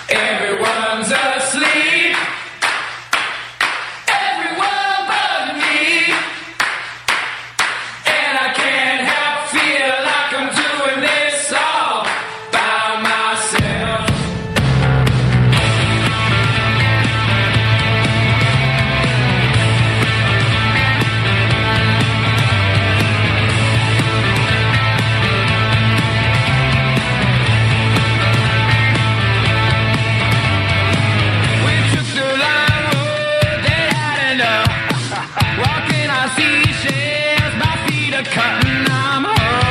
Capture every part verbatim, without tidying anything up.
Everyone's asleep. Everyone but me. And I can't help feel like I'm doing this all by myself. We took the long road, they had enough. Walking on seashells, my feet are cutting. I'm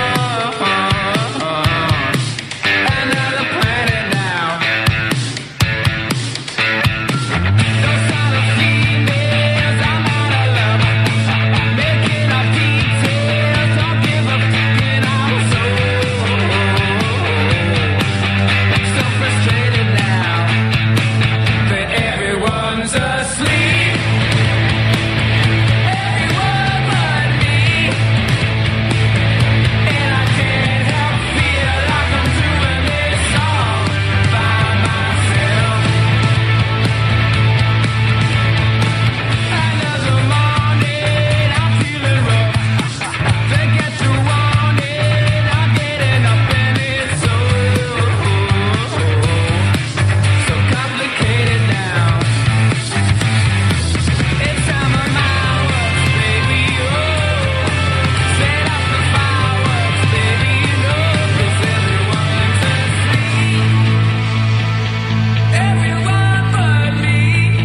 on another planet now. Those are the females, I'm out of love. Making up details, don't give a fuck, and I'm so, so frustrated now that everyone's asleep. Everyone but me. And I can't help feel like I'm doing this all by myself. Another morning, I'm feeling rough. Forget to want it, I'm getting up and it's so, so complicated now. It's time of my works, baby, oh. Set off the fireworks, baby, you know, 'cause everyone's asleep. Everyone but me.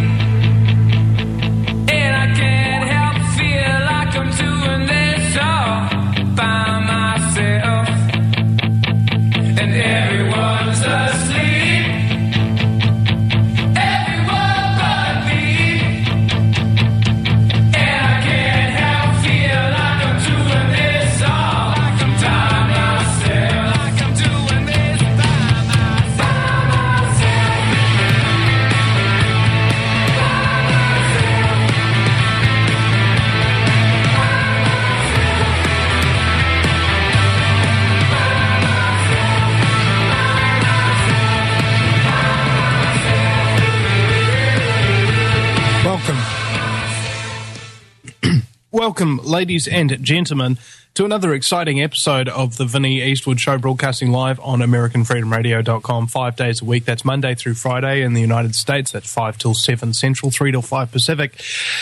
And I can't help feel like I'm doing this all by myself. And everyone's asleep. Everyone but me. And I can't help feel like I'm doing this all like I'm by myself. Like I'm doing this by myself. By myself. Welcome. Welcome, ladies and gentlemen, to another exciting episode of the Vinnie Eastwood Show, broadcasting live on American Freedom Radio dot com five days a week. That's Monday through Friday in the United States. That's five till seven Central, three till five Pacific,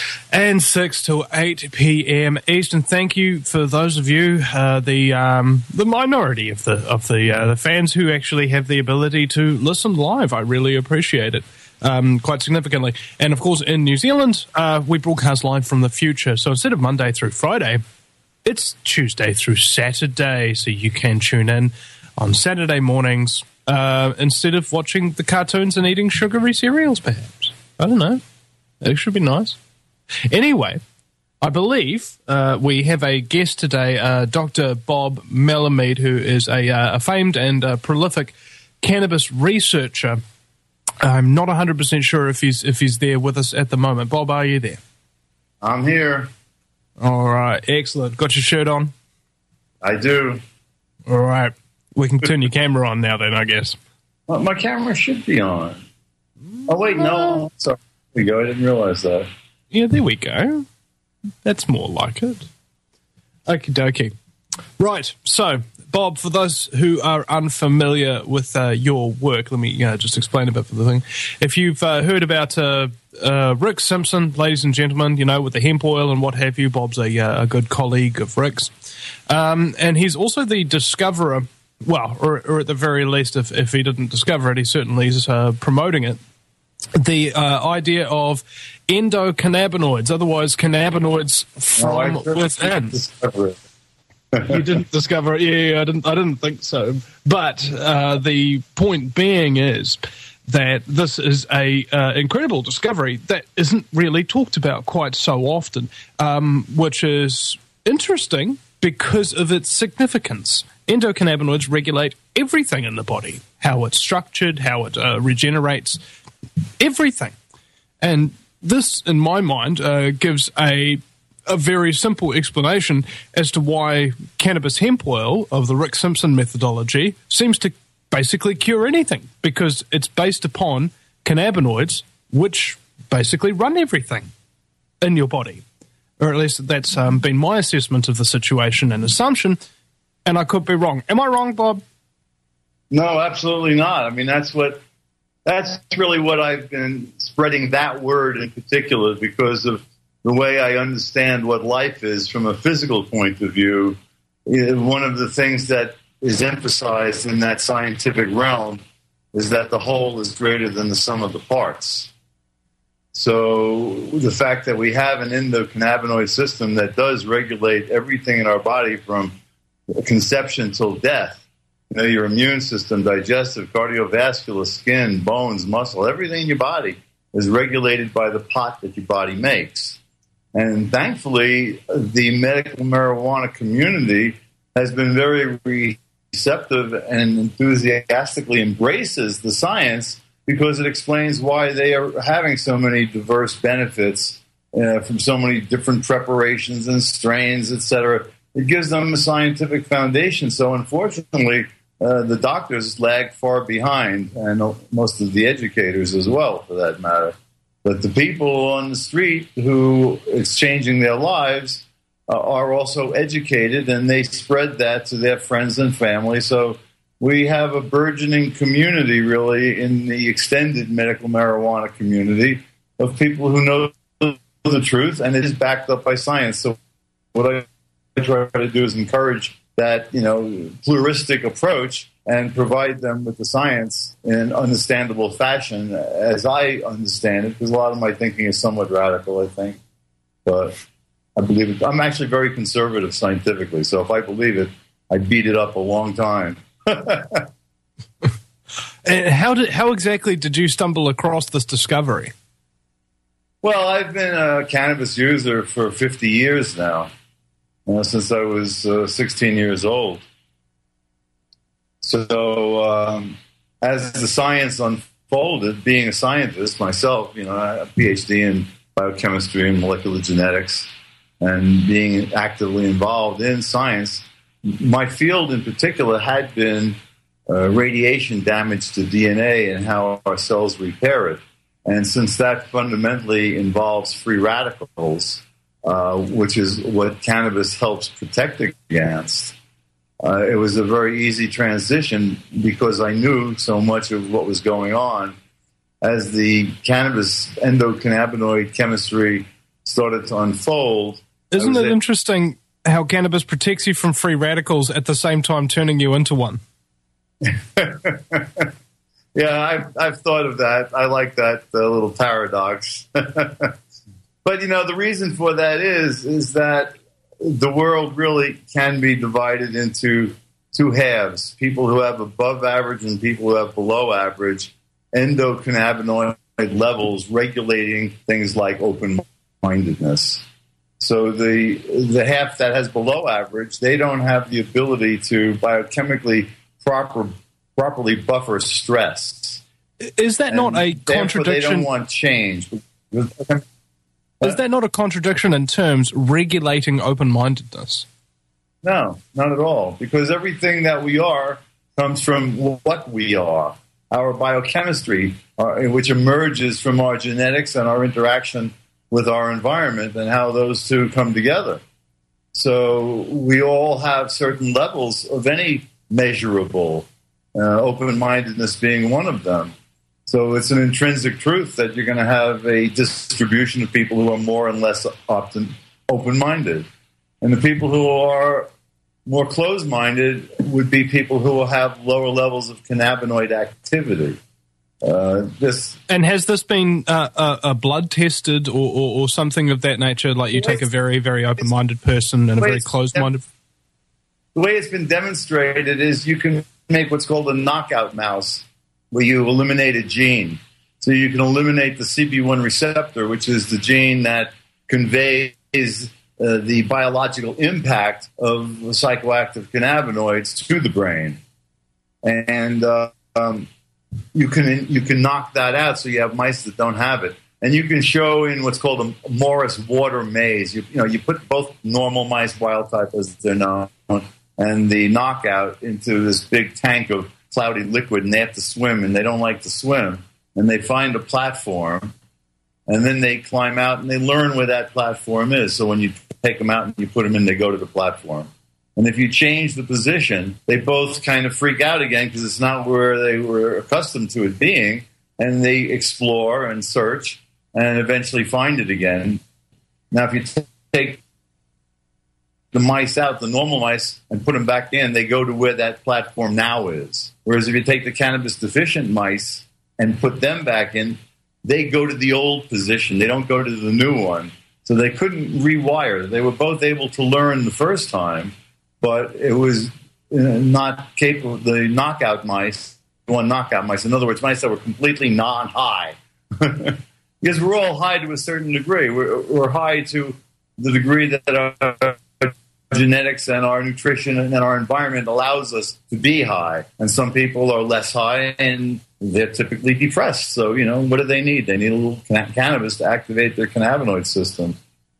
and six till eight p.m. Eastern. Thank you for those of you, uh, the um, the minority of the of the uh, the fans who actually have the ability to listen live. I really appreciate it. Um, quite significantly. And of course, in New Zealand, uh, we broadcast live from the future. So instead of Monday through Friday, it's Tuesday through Saturday. So you can tune in on Saturday mornings uh, instead of watching the cartoons and eating sugary cereals, perhaps. I don't know. It should be nice. Anyway, I believe uh, we have a guest today, uh, Doctor Bob Melamed, who is a, uh, a famed and uh, prolific cannabis researcher. I'm not one hundred percent sure if he's if he's there with us at the moment. Bob, are you there? I'm here. All right, excellent. Got your shirt on? I do. All right. We can turn your camera on now then, I guess. Well, my camera should be on. Oh, wait, no. Sorry. There we go. I didn't realize that. Yeah, there we go. That's more like it. Okie dokie. Right, so, Bob, for those who are unfamiliar with uh, your work, let me uh, just explain a bit for the thing. If you've uh, heard about uh, uh, Rick Simpson, ladies and gentlemen, you know, with the hemp oil and what have you, Bob's a, uh, a good colleague of Rick's. Um, and he's also the discoverer, well, or, or at the very least, if, if he didn't discover it, he certainly is uh, promoting it. The uh, idea of endocannabinoids, otherwise cannabinoids from no, I within. Discover it. You didn't discover it? Yeah, I didn't. I didn't think so. But uh, the point being is that this is a uh, incredible discovery that isn't really talked about quite so often, um, which is interesting because of its significance. Endocannabinoids regulate everything in the body, how it's structured, how it uh, regenerates, everything. And this, in my mind, uh, gives a a very simple explanation as to why cannabis hemp oil of the Rick Simpson methodology seems to basically cure anything because it's based upon cannabinoids, which basically run everything in your body. Or at least that's um, been my assessment of the situation and assumption, and I could be wrong. Am I wrong, Bob? No, absolutely not. I mean, that's what that's really what I've been spreading that word in particular because of the way I understand what life is from a physical point of view. One of the things that is emphasized in that scientific realm is that the whole is greater than the sum of the parts. So the fact that we have an endocannabinoid system that does regulate everything in our body from conception till death, you know, your immune system, digestive, cardiovascular, skin, bones, muscle, everything in your body is regulated by the pot that your body makes. And thankfully, the medical marijuana community has been very receptive and enthusiastically embraces the science because it explains why they are having so many diverse benefits uh, from so many different preparations and strains, et cetera. It gives them a scientific foundation. So unfortunately, uh, the doctors lag far behind, and most of the educators as well, for that matter. But the people on the street who it's changing their lives uh, are also educated, and they spread that to their friends and family. So we have a burgeoning community, really, in the extended medical marijuana community of people who know the truth, and it is backed up by science. So what I try to do is encourage that, you know, pluralistic approach and provide them with the science in an understandable fashion, as I understand it, because a lot of my thinking is somewhat radical, I think. But I believe it. I'm actually very conservative scientifically, so if I believe it, I beat it up a long time. And how did how exactly did you stumble across this discovery? Well, I've been a cannabis user for fifty years now, you know, since I was uh, sixteen years old. So um, as the science unfolded, being a scientist myself, you know, I have a P H D in biochemistry and molecular genetics, and being actively involved in science, my field in particular had been uh, radiation damage to D N A and how our cells repair it. And since that fundamentally involves free radicals, uh, which is what cannabis helps protect against, uh, it was a very easy transition because I knew so much of what was going on. As the cannabis endocannabinoid chemistry started to unfold. Isn't it a- interesting how cannabis protects you from free radicals at the same time turning you into one? Yeah, I've, I've thought of that. I like that uh, little paradox. But, you know, the reason for that is, is that the world really can be divided into two halves, people who have above average and people who have below average endocannabinoid levels regulating things like open-mindedness. So the the half that has below average, they don't have the ability to biochemically proper properly buffer stress. Is that not a And therefore contradiction? They don't want change. Is that not a contradiction in terms regulating open-mindedness? No, not at all. Because everything that we are comes from what we are. Our biochemistry, uh, which emerges from our genetics and our interaction with our environment and how those two come together. So we all have certain levels of any measurable, uh, open-mindedness being one of them. So it's an intrinsic truth that you're going to have a distribution of people who are more and less often open-minded. And the people who are more closed-minded would be people who will have lower levels of cannabinoid activity. Uh, this And has this been uh, uh, uh, blood tested or, or, or something of that nature? Like you take a very, very open-minded person and a very closed-minded... The way it's been demonstrated is you can make what's called a knockout mouse, where you eliminate a gene. So you can eliminate the C B one receptor, which is the gene that conveys uh, the biological impact of psychoactive cannabinoids to the brain. And uh, um, you can you can knock that out, so you have mice that don't have it. And you can show in what's called a Morris water maze. You, you know, you put both normal mice, wild type as they're known, and the knockout into this big tank of cloudy liquid and they have to swim and they don't like to swim. And they find a platform and then they climb out and they learn where that platform is. So when you take them out and you put them in, they go to the platform. And if you change the position, they both kind of freak out again because it's not where they were accustomed to it being. And they explore and search and eventually find it again. Now, if you t- take the mice out, the normal mice, and put them back in, they go to where that platform now is. Whereas if you take the cannabis deficient mice and put them back in, they go to the old position. They don't go to the new one. So they couldn't rewire. They were both able to learn the first time, but it was not capable. The knockout mice, one knockout mice, in other words, mice that were completely non-high. Because we're all high to a certain degree. We're, we're high to the degree that our genetics and our nutrition and our environment allows us to be high. And some people are less high and they're typically depressed. So, you know, what do they need? They need a little can- cannabis to activate their cannabinoid system.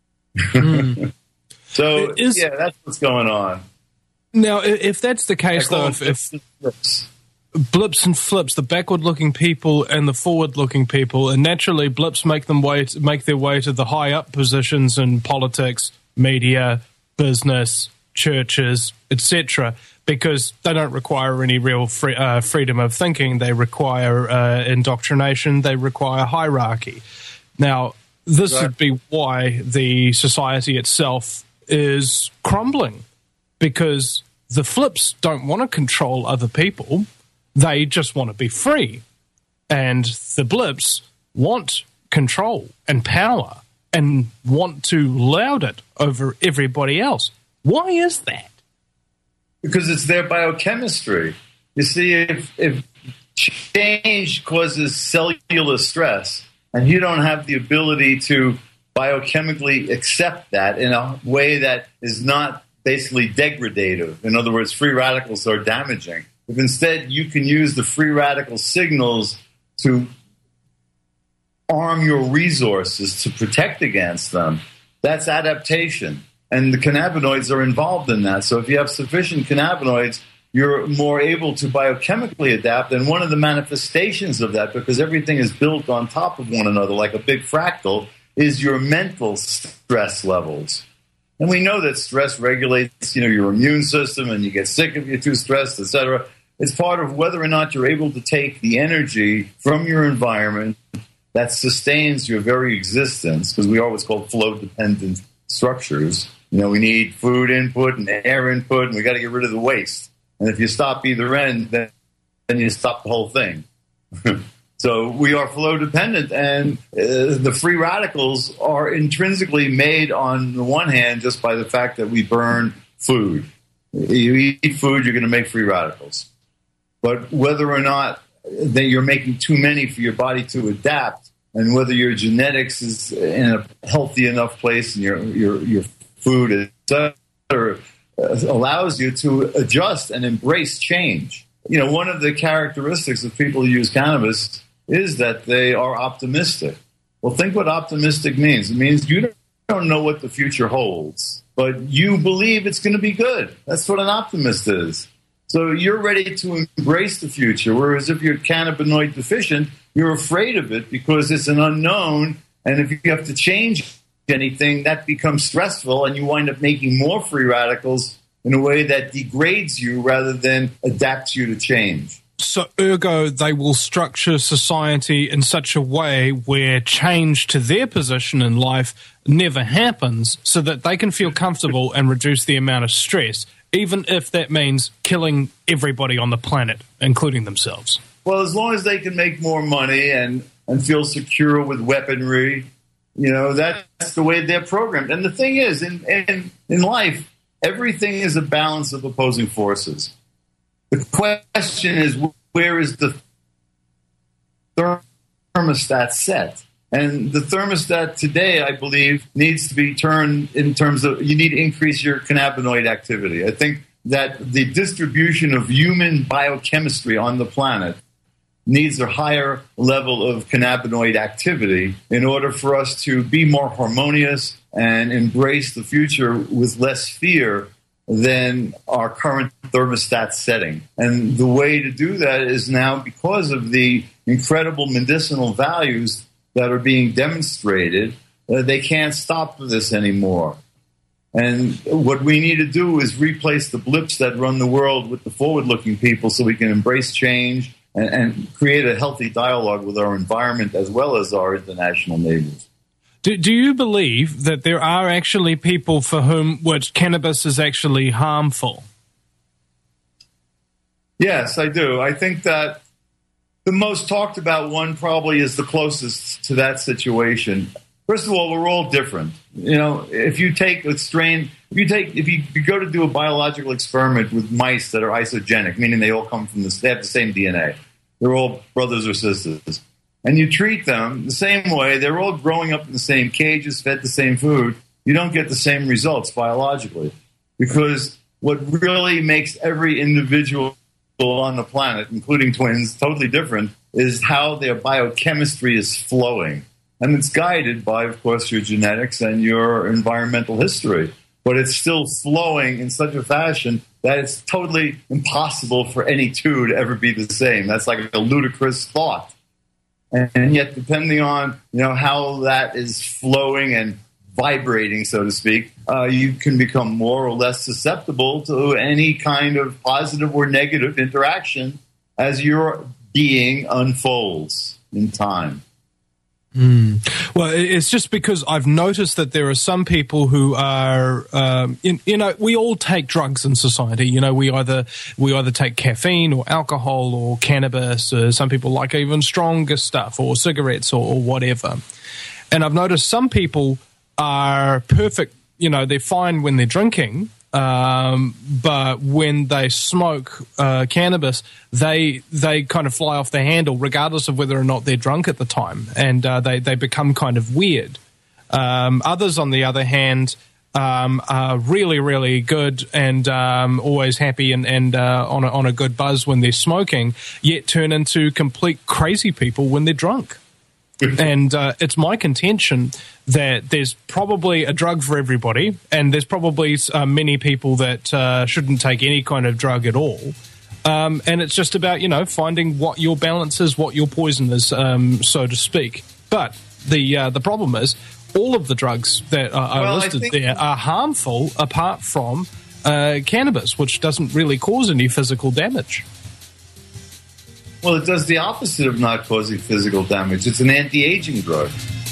Mm. So, is, yeah, that's what's going on. Now, if that's the case, though, if, if blips. blips and flips, the backward-looking people and the forward-looking people, and naturally blips make them way to, make their way to the high-up positions in politics, media, business, churches, et cetera, because they don't require any real free, uh, freedom of thinking. They require uh, indoctrination. They require hierarchy. Now, this right. would be why the society itself is crumbling, because the flips don't want to control other people. They just want to be free. And the blips want control and power and want to loud it over everybody else. Why is that? Because it's their biochemistry. You see, if, if change causes cellular stress and you don't have the ability to biochemically accept that in a way that is not basically degradative, in other words, free radicals are damaging. If instead you can use the free radical signals to arm your resources to protect against them, that's adaptation. And the cannabinoids are involved in that. So if you have sufficient cannabinoids, you're more able to biochemically adapt. And one of the manifestations of that, because everything is built on top of one another like a big fractal, is your mental stress levels. And we know that stress regulates, you know, your immune system, and you get sick if you're too stressed, et cetera. It's part of whether or not you're able to take the energy from your environment that sustains your very existence, because we are what's called flow-dependent structures. You know, we need food input and air input, and we got to get rid of the waste. And if you stop either end, then, then you stop the whole thing. So we are flow-dependent, and uh, the free radicals are intrinsically made on the one hand just by the fact that we burn food. You eat food, you're going to make free radicals. But whether or not that you're making too many for your body to adapt, and whether your genetics is in a healthy enough place and your your, your food, et cetera, allows you to adjust and embrace change. You know, one of the characteristics of people who use cannabis is that they are optimistic. Well, think what optimistic means. It means you don't know what the future holds, but you believe it's going to be good. That's what an optimist is. So you're ready to embrace the future, whereas if you're cannabinoid deficient, you're afraid of it because it's an unknown, and if you have to change anything, that becomes stressful, and you wind up making more free radicals in a way that degrades you rather than adapts you to change. So, ergo, they will structure society in such a way where change to their position in life never happens, so that they can feel comfortable and reduce the amount of stress, even if that means killing everybody on the planet, including themselves. Well, as long as they can make more money and, and feel secure with weaponry, you know, that's the way they're programmed. And the thing is, in, in, in life, everything is a balance of opposing forces. The question is, where is the thermostat set? And the thermostat today, I believe, needs to be turned in terms of you need to increase your cannabinoid activity. I think that the distribution of human biochemistry on the planet needs a higher level of cannabinoid activity in order for us to be more harmonious and embrace the future with less fear than our current thermostat setting. And the way to do that is now, because of the incredible medicinal values that are being demonstrated, uh, they can't stop this anymore. And what we need to do is replace the blips that run the world with the forward-looking people so we can embrace change and, and create a healthy dialogue with our environment as well as our international neighbors. Do, do you believe that there are actually people for whom which cannabis is actually harmful? Yes, I do. I think that the most talked about one probably is the closest to that situation. First of all, we're all different. You know, if you take a strain, if you take, if you, if you go to do a biological experiment with mice that are isogenic, meaning they all come from the, they have the same D N A. They're all brothers or sisters. And you treat them the same way, they're all growing up in the same cages, fed the same food, you don't get the same results biologically. Because what really makes every individual on the planet, including twins, totally different, is how their biochemistry is flowing. And it's guided by, of course, your genetics and your environmental history. But it's still flowing in such a fashion that it's totally impossible for any two to ever be the same. That's like a ludicrous thought. And yet, depending on, you know, how that is flowing and vibrating, so to speak, uh, you can become more or less susceptible to any kind of positive or negative interaction as your being unfolds in time. Mm. Well, it's just because I've noticed that there are some people who are, um, in, you know, we all take drugs in society. You know, we either we either take caffeine or alcohol or cannabis. Or some people like even stronger stuff or cigarettes or, or whatever. And I've noticed some people are perfect. You know, they're fine when they're drinking. Um, but when they smoke uh, cannabis, they they kind of fly off the handle, regardless of whether or not they're drunk at the time, and uh, they they become kind of weird. Um, others, on the other hand, um, are really really good and um, always happy and and uh, on a, on a good buzz when they're smoking, yet turn into complete crazy people when they're drunk. And uh, it's my contention that there's probably a drug for everybody, and there's probably uh, many people that uh, shouldn't take any kind of drug at all. Um, and it's just about, you know, finding what your balance is, what your poison is, um, so to speak. But the uh, the problem is all of the drugs that are, are well, listed think- there are harmful apart from uh, cannabis, which doesn't really cause any physical damage. Well, it does the opposite of not causing physical damage. It's an anti-aging drug.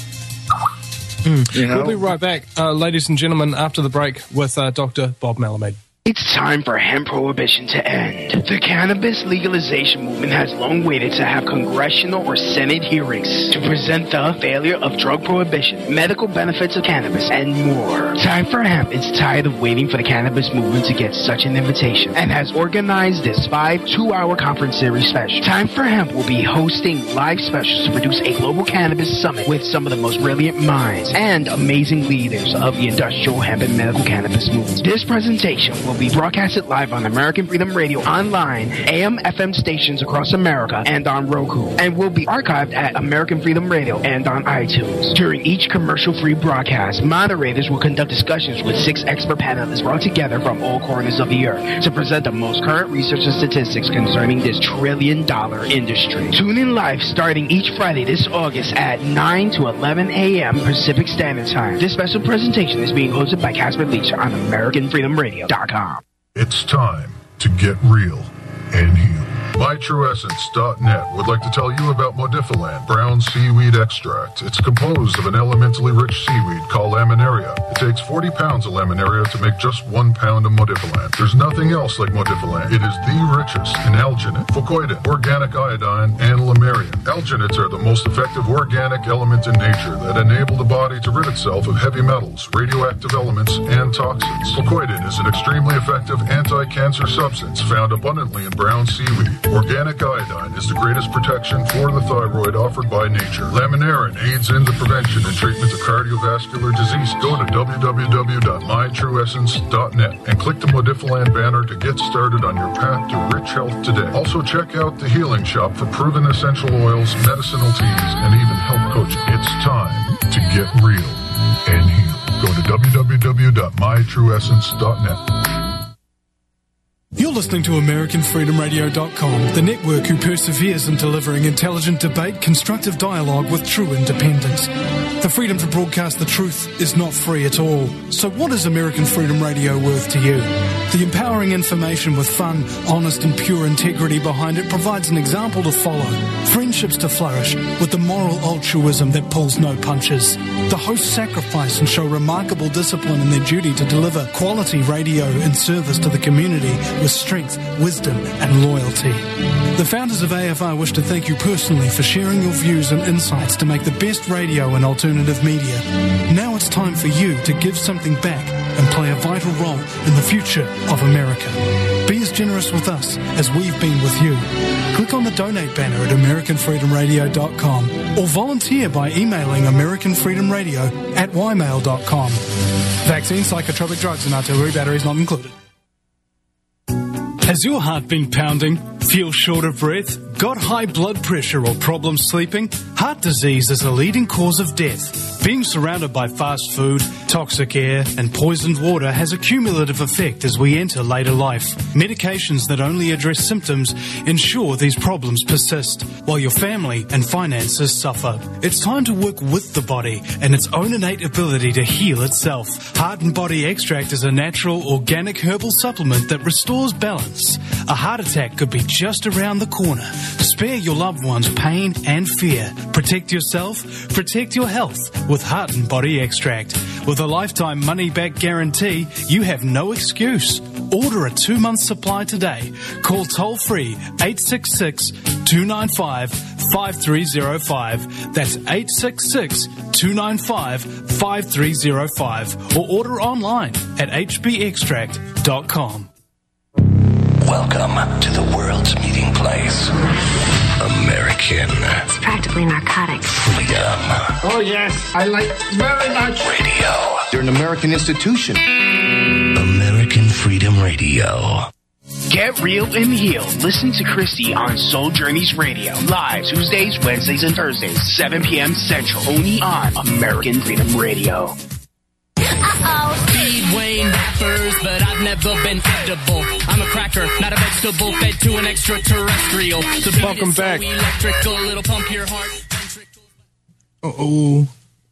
Mm. You know? We'll be right back, uh, ladies and gentlemen, after the break with uh, Doctor Bob Malamud. It's time for hemp prohibition to end. The cannabis legalization movement has long waited to have congressional or Senate hearings to present the failure of drug prohibition, medical benefits of cannabis, and more. Time for Hemp is tired of waiting for the cannabis movement to get such an invitation and has organized this five two-hour conference series special. Time for Hemp will be hosting live specials to produce a global cannabis summit with some of the most brilliant minds and amazing leaders of the industrial hemp and medical cannabis movement. This presentation will be broadcasted live on American Freedom Radio, online, A M F M stations across America, and on Roku, and will be archived at American Freedom Radio and on iTunes. During each commercial-free broadcast, moderators will conduct discussions with six expert panelists brought together from all corners of the earth to present the most current research and statistics concerning this trillion-dollar industry. Tune in live starting each Friday this August at nine to eleven a.m. Pacific Standard Time. This special presentation is being hosted by Casper Leach on American Freedom Radio dot com. It's time to get real and heal. my true essence dot net would like to tell you about Modifilan brown seaweed extract. It's composed of an elementally rich seaweed called laminaria. It takes forty pounds of laminaria to make just one pound of Modifilan. There's nothing else like Modifilan. It is the richest in alginate, fucoidin, organic iodine, and lamarian. Alginates are the most effective organic element in nature that enable the body to rid itself of heavy metals, radioactive elements, and toxins. Fucoidin is an extremely effective anti-cancer substance found abundantly in brown seaweed. Organic iodine is the greatest protection for the thyroid offered by nature. Laminarin aids in the prevention and treatment of cardiovascular disease. Go to w w w dot my true essence dot net and click the Modifilan banner to get started on your path to rich health today. Also check out the Healing Shop for proven essential oils, medicinal teas, and even health coaching. It's time to get real and heal. Go to w w w dot my true essence dot net. You're listening to American Freedom Radio dot com, the network who perseveres in delivering intelligent debate, constructive dialogue with true independence. The freedom to broadcast the truth is not free at all. So what is American Freedom Radio worth to you? The empowering information with fun, honest and pure integrity behind it provides an example to follow, friendships to flourish, with the moral altruism that pulls no punches. The hosts sacrifice and show remarkable discipline in their duty to deliver quality radio in service to the community with strength, wisdom and loyalty. The founders of A F R wish to thank you personally for sharing your views and insights to make the best radio and alternative media. Now it's time for you to give something back and play a vital role in the future of America. Be as generous with us as we've been with you. Click on the donate banner at American Freedom Radio dot com or volunteer by emailing American Freedom Radio at y mail dot com. Vaccine, psychotropic drugs and artillery batteries not included. Has your heart been pounding? Feel short of breath? Got high blood pressure or problems sleeping? Heart disease is a leading cause of death. Being surrounded by fast food, toxic air and poisoned water has a cumulative effect as we enter later life. Medications that only address symptoms ensure these problems persist, while your family and finances suffer. It's time to work with the body and its own innate ability to heal itself. Heart and Body Extract is a natural, organic herbal supplement that restores balance. A heart attack could be just around the corner. Spare your loved ones pain and fear. Protect yourself, protect your health with Heart and Body Extract. With a lifetime money-back guarantee, you have no excuse. Order a two-month supply today. Call toll-free eight six six, two nine five, five three zero five. That's eight six six, two nine five, five three zero five. Or order online at h b extract dot com. Welcome to the world's meeting place. American. It's practically narcotics. Freedom. Oh, yes. I like very much. Radio. You're an American institution. American Freedom Radio. Get real and heal. Listen to Christy on Soul Journeys Radio. Live Tuesdays, Wednesdays, and Thursdays, seven p.m. Central. Only on American Freedom Radio. Uh-oh. Speed Wayne rappers, but I've never been edible. I'm a cracker, not a vegetable, fed to an extraterrestrial. The beat Welcome is so back. electrical, it'll pump your heart. Uh-oh.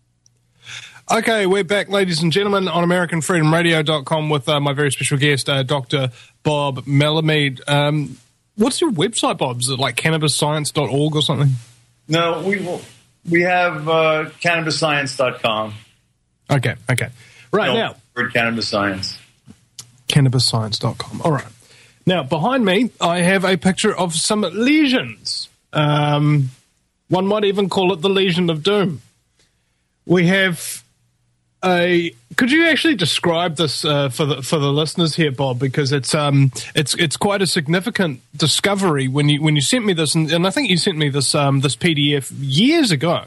Okay, we're back, ladies and gentlemen, on American Freedom Radio dot com with uh, my very special guest, uh, Doctor Bob Melamede. Um, what's your website, Bob? Is it like cannabis science dot org or something? No, we will, we have uh, cannabis science dot com. Okay, okay. Right No, now, for Cannabis Science. cannabis science dot com. All right. Now, behind me, I have a picture of some lesions. Um, one might even call it the Legion of Doom. We have a. Could you actually describe this uh, for the for the listeners here, Bob? Because it's um it's it's quite a significant discovery when you when you sent me this, and, and I think you sent me this um this P D F years ago.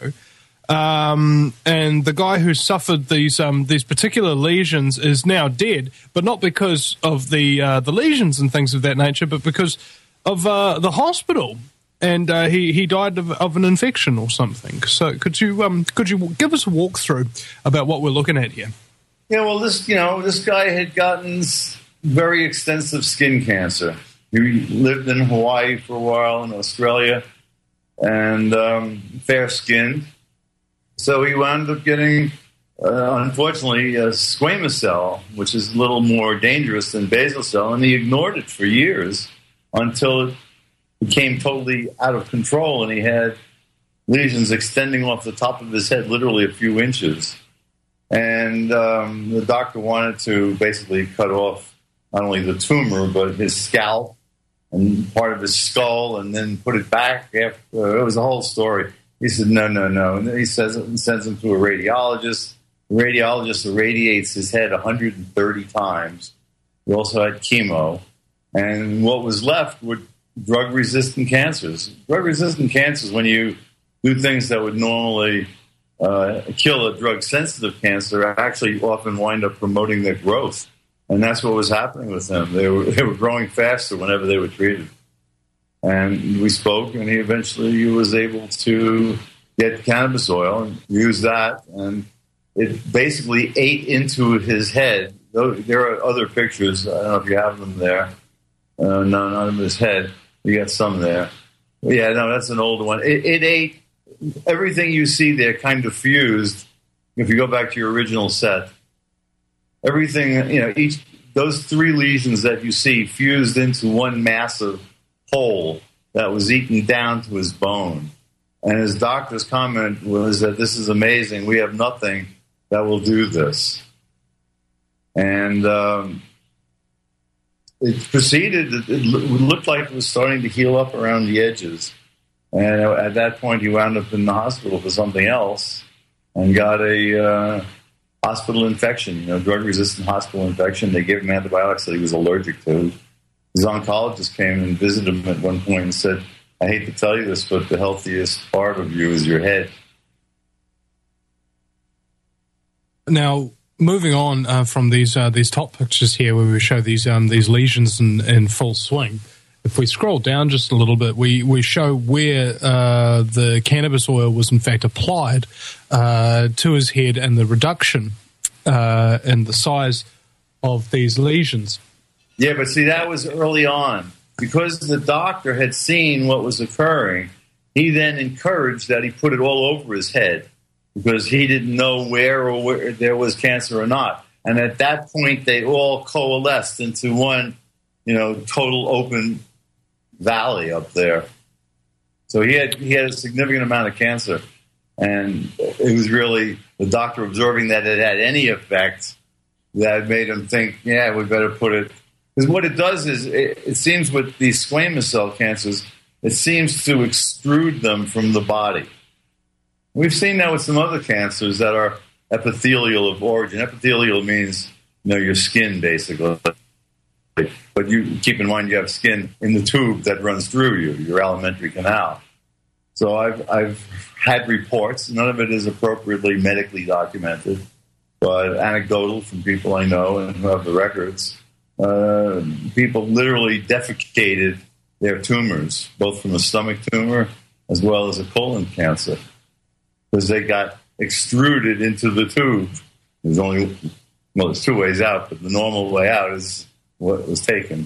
Um, and the guy who suffered these um, these particular lesions is now dead, but not because of the uh, the lesions and things of that nature, but because of uh, the hospital. And uh, he he died of, of an infection or something. So could you um could you give us a walkthrough about what we're looking at here? Yeah, well, this you know this guy had gotten s- very extensive skin cancer. He lived in Hawaii for a while, in Australia, and um, fair-skinned. So he wound up getting, uh, unfortunately, a squamous cell, which is a little more dangerous than basal cell, and he ignored it for years until it became totally out of control, and he had lesions extending off the top of his head, literally a few inches. And um, the doctor wanted to basically cut off not only the tumor, but his scalp and part of his skull, and then put it back. After, it was a whole story. He said, no, no, no. And then he says, he sends him to a radiologist. The radiologist irradiates his head one hundred thirty times. He also had chemo. And what was left were drug-resistant cancers. Drug-resistant cancers, when you do things that would normally uh, kill a drug-sensitive cancer, actually often wind up promoting their growth. And that's what was happening with them. They were, they were growing faster whenever they were treated. And we spoke, and he eventually was able to get cannabis oil and use that. And it basically ate into his head. There are other pictures. I don't know if you have them there. Uh, no, not in his head. You got some there. Yeah, no, that's an older one. It, it ate everything you see there, kind of fused. If you go back to your original set, everything, you know, each those three lesions that you see fused into one massive whole that was eaten down to his bone. And his doctor's comment was that this is amazing. We have nothing that will do this. And um, it proceeded. It, it looked like it was starting to heal up around the edges. And at that point, he wound up in the hospital for something else and got a uh, hospital infection, you know, drug-resistant hospital infection. They gave him antibiotics that he was allergic to. His oncologist came and visited him at one point and said, I hate to tell you this, but the healthiest part of you is your head. Now, moving on uh, from these uh, these top pictures here where we show these um, these lesions in, in full swing, if we scroll down just a little bit, we, we show where uh, the cannabis oil was in fact applied uh, to his head and the reduction uh, in the size of these lesions. Yeah, but see, that was early on. Because the doctor had seen what was occurring, he then encouraged that he put it all over his head because he didn't know where or where there was cancer or not. And at that point, they all coalesced into one, you know, total open valley up there. So he had he had a significant amount of cancer, and it was really the doctor observing that it had any effect that made him think, yeah, we better put it. Because what it does is, it, it seems with these squamous cell cancers, it seems to extrude them from the body. We've seen that with some other cancers that are epithelial of origin. Epithelial means, you know, your skin, basically. But you keep in mind you have skin in the tube that runs through you, your alimentary canal. So I've, I've had reports. None of it is appropriately medically documented, but anecdotal from people I know and who have the records. Uh, people literally defecated their tumors, both from a stomach tumor as well as a colon cancer, because they got extruded into the tube. There's only, well, there's two ways out, but the normal way out is what was taken.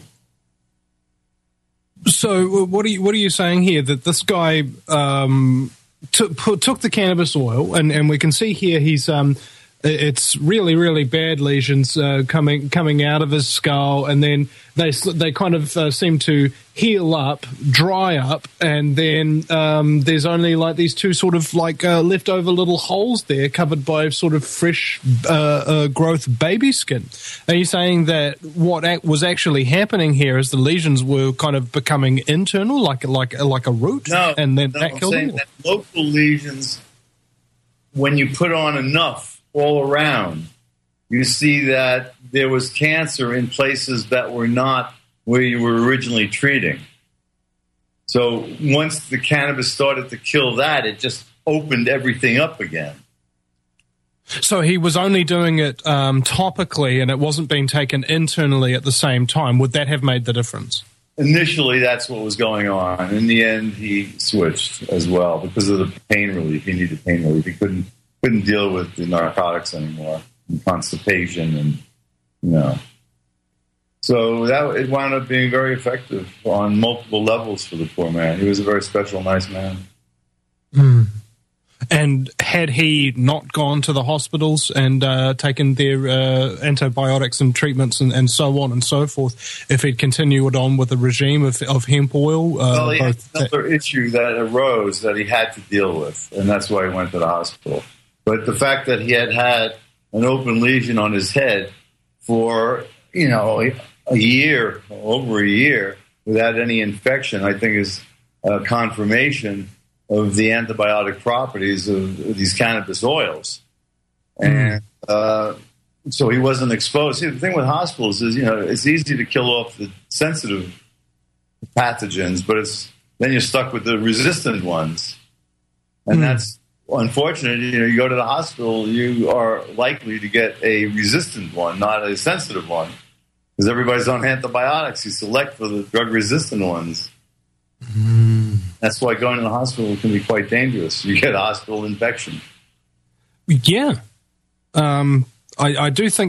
So, what are you what are you saying here? That this guy um, took took the cannabis oil, and, and we can see here he's um, it's really really bad lesions uh, coming coming out of his skull, and then they they kind of uh, seem to heal up, dry up, and then um, there's only like these two sort of like uh, leftover little holes there, covered by sort of fresh uh, uh, growth baby skin. Are you saying that what ac- was actually happening here is the lesions were kind of becoming internal, like like like a root? No, and then no, that I'm killed saying them? that local lesions, when you put on enough all around, you see that there was cancer in places that were not where you were originally treating. So once the cannabis started to kill that, it just opened everything up again. So he was only doing it um, topically, and it wasn't being taken internally at the same time. Would that have made the difference? Initially, that's what was going on. In the end, he switched as well because of the pain relief. He needed pain relief. He couldn't couldn't deal with the narcotics anymore, and constipation, and you know. So that it wound up being very effective on multiple levels for the poor man. He was a very special, nice man. Mm. And had he not gone to the hospitals and uh, taken their uh, antibiotics and treatments and, and so on and so forth, if he'd continued on with the regime of, of hemp oil? Uh, well, he had both another that- issue that arose that he had to deal with, and that's why he went to the hospital. But the fact that he had had an open lesion on his head for, you know, a year, over a year, without any infection, I think is a confirmation of the antibiotic properties of these cannabis oils. And uh, so he wasn't exposed. See, the thing with hospitals is, you know, it's easy to kill off the sensitive pathogens, but it's then you're stuck with the resistant ones. And mm. that's unfortunate. You know, you go to the hospital, you are likely to get a resistant one, not a sensitive one. Because everybody's on antibiotics. You select for the drug-resistant ones. Mm. That's why going to the hospital can be quite dangerous. You get a hospital infection. Yeah. Um, I, I do think that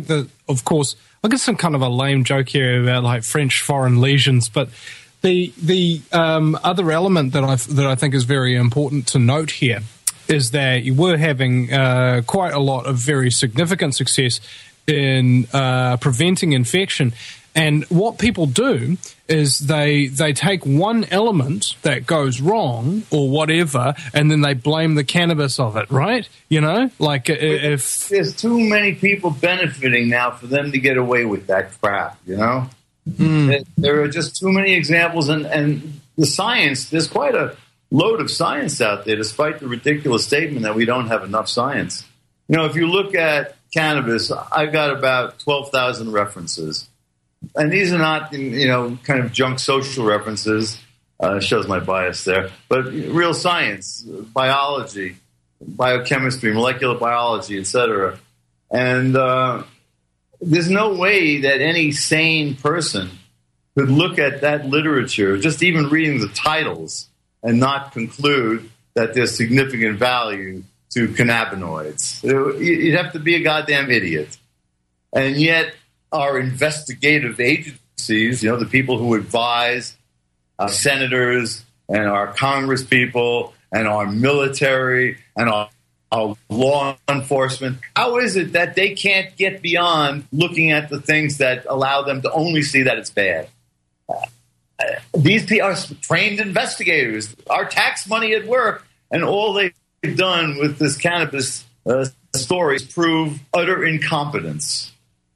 of course, I guess some kind of a lame joke here about like French foreign legions, but the the um, other element that I that I think is very important to note here is that you were having uh, quite a lot of very significant success in uh, preventing infection. And what people do is they they take one element that goes wrong or whatever, and then they blame the cannabis of it, right? You know, like if there's too many people benefiting now for them to get away with that crap, you know. Mm. There are just too many examples, and, and the science. There's quite a load of science out there, despite the ridiculous statement that we don't have enough science. You know, if you look at cannabis, I've got about twelve thousand references. And these are not, you know, kind of junk social references. Uh, shows my bias there. But real science, biology, biochemistry, molecular biology, et cetera. And uh, there's no way that any sane person could look at that literature, just even reading the titles, and not conclude that there's significant value to cannabinoids. You'd have to be a goddamn idiot. And yet, our investigative agencies, you know, the people who advise our senators and our Congress people and our military and our, our law enforcement, how is it that they can't get beyond looking at the things that allow them to only see that it's bad? Uh, these people are trained investigators, our tax money at work, and all they've done with this cannabis uh, story is prove utter incompetence.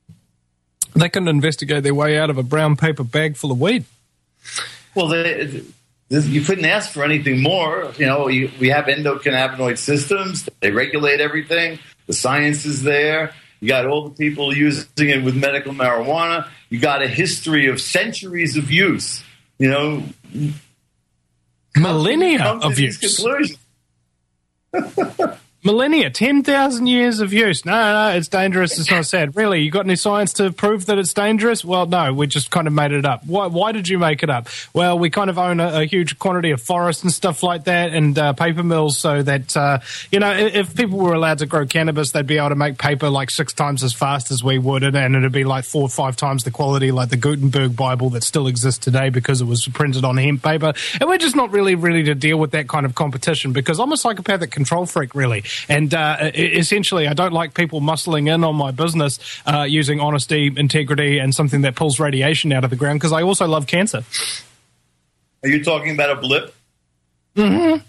They can investigate their way out of a brown paper bag full of weed. Well, they, you couldn't ask for anything more. You know, you, we have endocannabinoid systems. They regulate everything. The science is there. You got all the people using it with medical marijuana. You got a history of centuries of use. You know, millennia of use. Millennia, ten thousand years of use. No, no, it's dangerous. It's not sad. Really, you got any science to prove that it's dangerous? Well, no, we just kind of made it up. Why, why did you make it up? Well, we kind of own a, a huge quantity of forest and stuff like that, and uh, paper mills, so that, uh, you know, if people were allowed to grow cannabis, they'd be able to make paper like six times as fast as we would, and, and it'd be like four or five times the quality, like the Gutenberg Bible that still exists today because it was printed on hemp paper. And we're just not really ready to deal with that kind of competition because I'm a psychopathic control freak, really. And uh, essentially, I don't like people muscling in on my business uh, using honesty, integrity, and something that pulls radiation out of the ground because I also love cancer. Are you talking about a blip? Mm-hmm.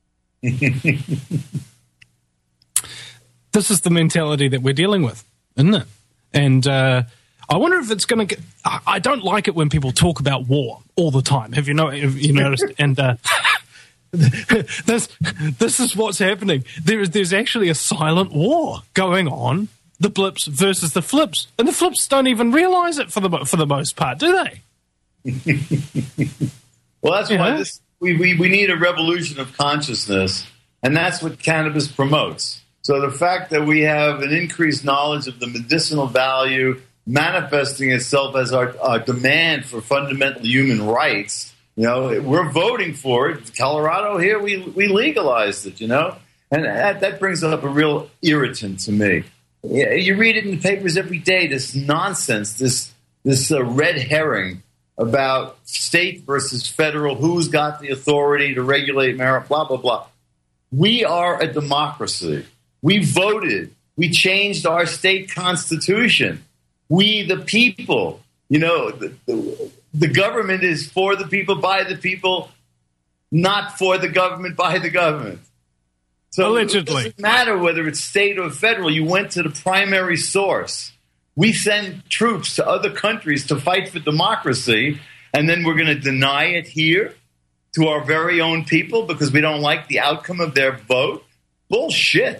This is the mentality that we're dealing with, isn't it? And uh, I wonder if it's going to get... I don't like it when people talk about war all the time. Have you, know, have you noticed? And... Uh, this this is what's happening. There is there's actually a silent war going on. The blips versus the flips, and the flips don't even realize it for the for the most part, do they? Well, that's you why know? this, we, we we need a revolution of consciousness, and that's what cannabis promotes. So the fact that we have an increased knowledge of the medicinal value manifesting itself as our, our demand for fundamental human rights. You know, we're voting for it. Colorado here, we we legalized it, you know. And that, that brings up a real irritant to me. You read it in the papers every day, this nonsense, this this uh, red herring about state versus federal, who's got the authority to regulate marijuana, blah, blah, blah. We are a democracy. We voted. We changed our state constitution. We, the people, you know, the, the The government is for the people, by the people, not for the government, by the government. So allegedly. It doesn't matter whether it's state or federal. You went to the primary source. We send troops to other countries to fight for democracy, and then we're going to deny it here to our very own people because we don't like the outcome of their vote? Bullshit.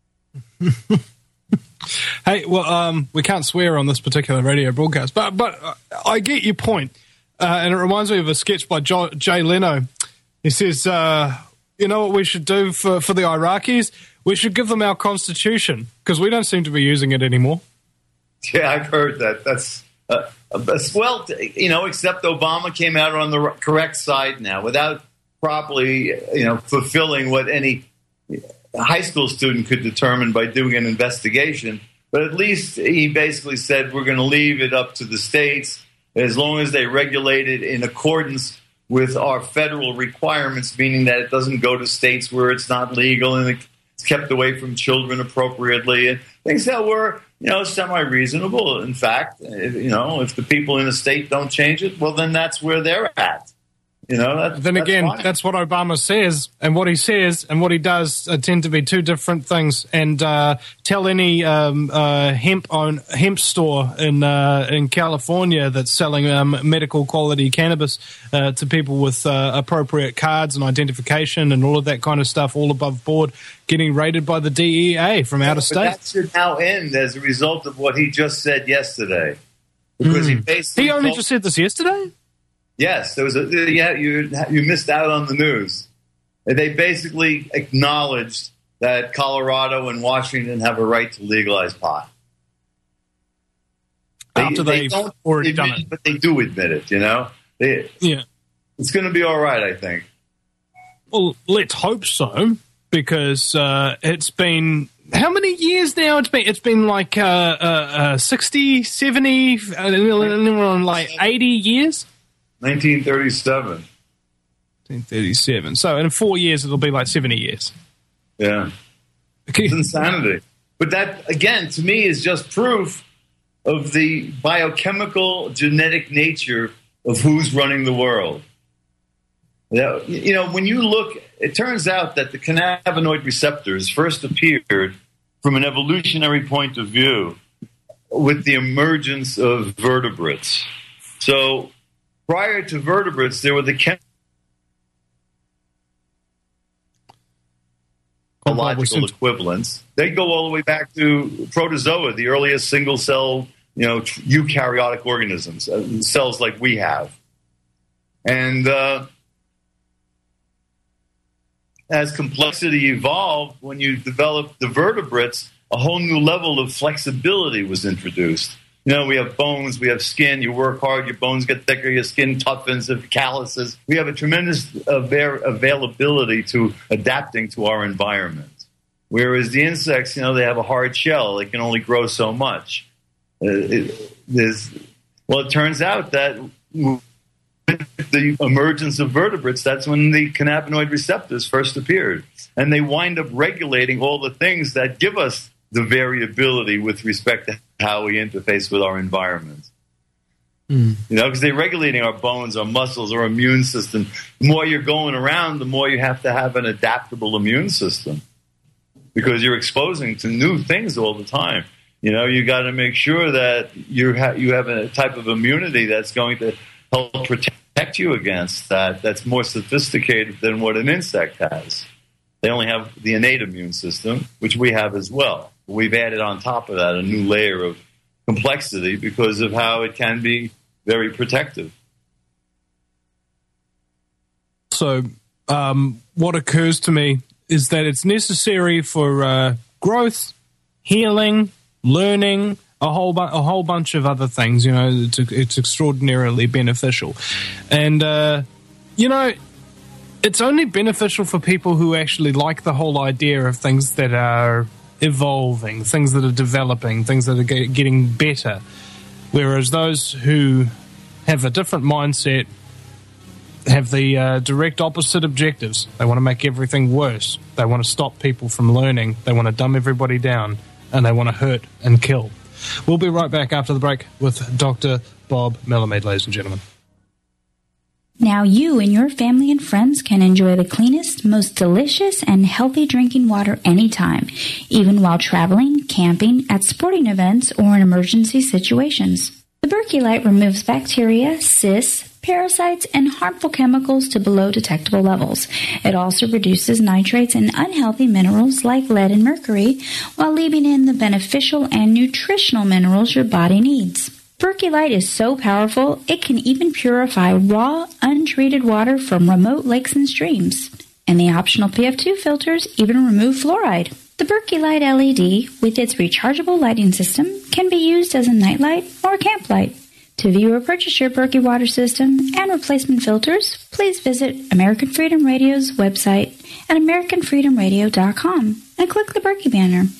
Hey, well, um, we can't swear on this particular radio broadcast, but but uh, I get your point, uh, and it reminds me of a sketch by jo- Jay Leno. He says, uh, you know what we should do for, for the Iraqis? We should give them our constitution, because we don't seem to be using it anymore. Yeah, I've heard that. That's uh, well, you know, except Obama came out on the correct side now without properly, you know, fulfilling what any high school student could determine by doing an investigation. But at least he basically said we're going to leave it up to the states as long as they regulate it in accordance with our federal requirements, meaning that it doesn't go to states where it's not legal and it's kept away from children appropriately, and things that were, you know, semi-reasonable. In fact, if, you know, if the people in a state don't change it, well, then that's where they're at. You know, that, then that's again, fine. That's what Obama says, and what he says and what he does uh, tend to be two different things. And uh, tell any um, uh, hemp own hemp store in uh, in California that's selling um, medical quality cannabis uh, to people with uh, appropriate cards and identification and all of that kind of stuff, all above board, getting raided by the D E A from out of But state. that should now end as a result of what he just said yesterday, because Mm. he basically He only told- just said this yesterday? Yes, there was a yeah. You you missed out on the news. They basically acknowledged that Colorado and Washington have a right to legalize pot. After they've don't already admit done it. but they do admit it. You know, they, Yeah. it's going to be all right, I think. Well, let's hope so, because uh, it's been how many years now? It's been it's been like uh, uh, uh, sixty, seventy, uh, like eighty years. nineteen thirty-seven. nineteen thirty-seven. So in four years, it'll be like seventy years. Yeah, it's insanity. But that again, to me, is just proof of the biochemical, genetic nature of who's running the world. Yeah, you know, when you look, it turns out that the cannabinoid receptors first appeared from an evolutionary point of view with the emergence of vertebrates. So prior to vertebrates, there were the chem- biological equivalents. They go all the way back to protozoa, the earliest single-cell, you know, tr- eukaryotic organisms, uh, cells like we have. And uh, as complexity evolved, when you developed the vertebrates, a whole new level of flexibility was introduced. You know, we have bones, we have skin, you work hard, your bones get thicker, your skin toughens, have calluses. We have a tremendous avail- availability to adapting to our environment. Whereas the insects, you know, they have a hard shell. They can only grow so much. Uh, it, there's, well, it turns out that with the emergence of vertebrates, that's when the cannabinoid receptors first appeared. And they wind up regulating all the things that give us the variability with respect to how we interface with our environment. Mm. You know, because they're regulating our bones, our muscles, our immune system. The more you're going around, the more you have to have an adaptable immune system, because you're exposing to new things all the time. You know, you got to make sure that you ha- you have a type of immunity that's going to help protect you against that, that's more sophisticated than what an insect has. They only have the innate immune system, which we have as well. We've added on top of that a new layer of complexity because of how it can be very protective. So um, what occurs to me is that it's necessary for uh, growth, healing, learning, a whole bu- a whole bunch of other things. You know, it's, it's extraordinarily beneficial. And, uh, you know, it's only beneficial for people who actually like the whole idea of things that are evolving, things that are developing, things that are get, getting better. Whereas those who have a different mindset have the uh, direct opposite objectives. They want to make everything worse. They want to stop people from learning. They want to dumb everybody down. And they want to hurt and kill. We'll be right back after the break with Doctor Bob Melamed, ladies and gentlemen. Now you and your family and friends can enjoy the cleanest, most delicious, and healthy drinking water anytime, even while traveling, camping, at sporting events, or in emergency situations. The Berkey Light removes bacteria, cysts, parasites, and harmful chemicals to below detectable levels. It also reduces nitrates and unhealthy minerals like lead and mercury, while leaving in the beneficial and nutritional minerals your body needs. Berkey Light is so powerful, it can even purify raw, untreated water from remote lakes and streams. And the optional P F two filters even remove fluoride. The Berkey Light L E D, with its rechargeable lighting system, can be used as a nightlight or a camp light. To view or purchase your Berkey water system and replacement filters, please visit American Freedom Radio's website at american freedom radio dot com and click the Berkey banner.